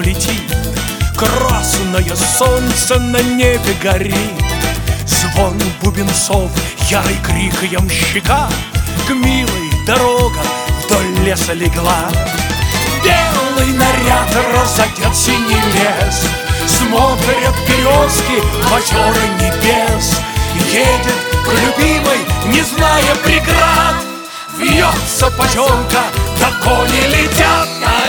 летит, красное солнце на небе горит. Звон бубенцов, ярый крик ямщика, к милой дорога вдоль леса легла. Белый наряд разодет синий лес, смотрят березки в озера небес. Едет к любимой, не зная преград, вьется потемка, да кони летят.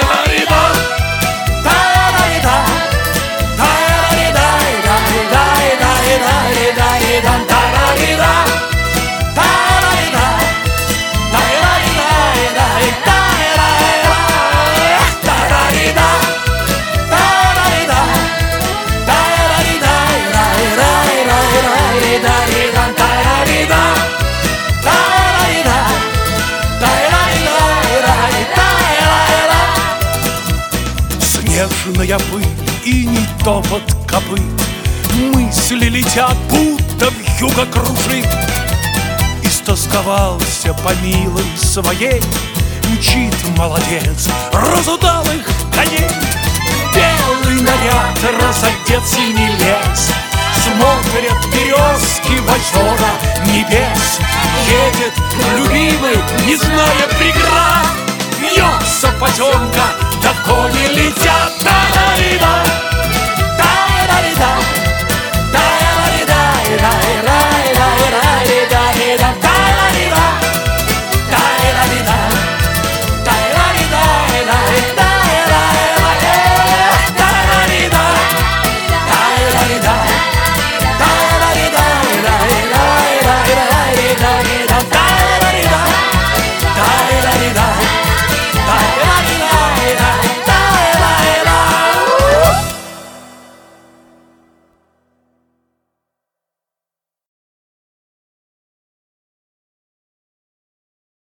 Снежная пыль и не топот копыт, мысли летят, будто вьюга кружит. Истосковался по милой своей, мчит молодец разудалых коней. Белый наряд разодет синий лес, смотрят березки в озера небес. Едет любимый, не зная преград, вьется потемка, да кони летят.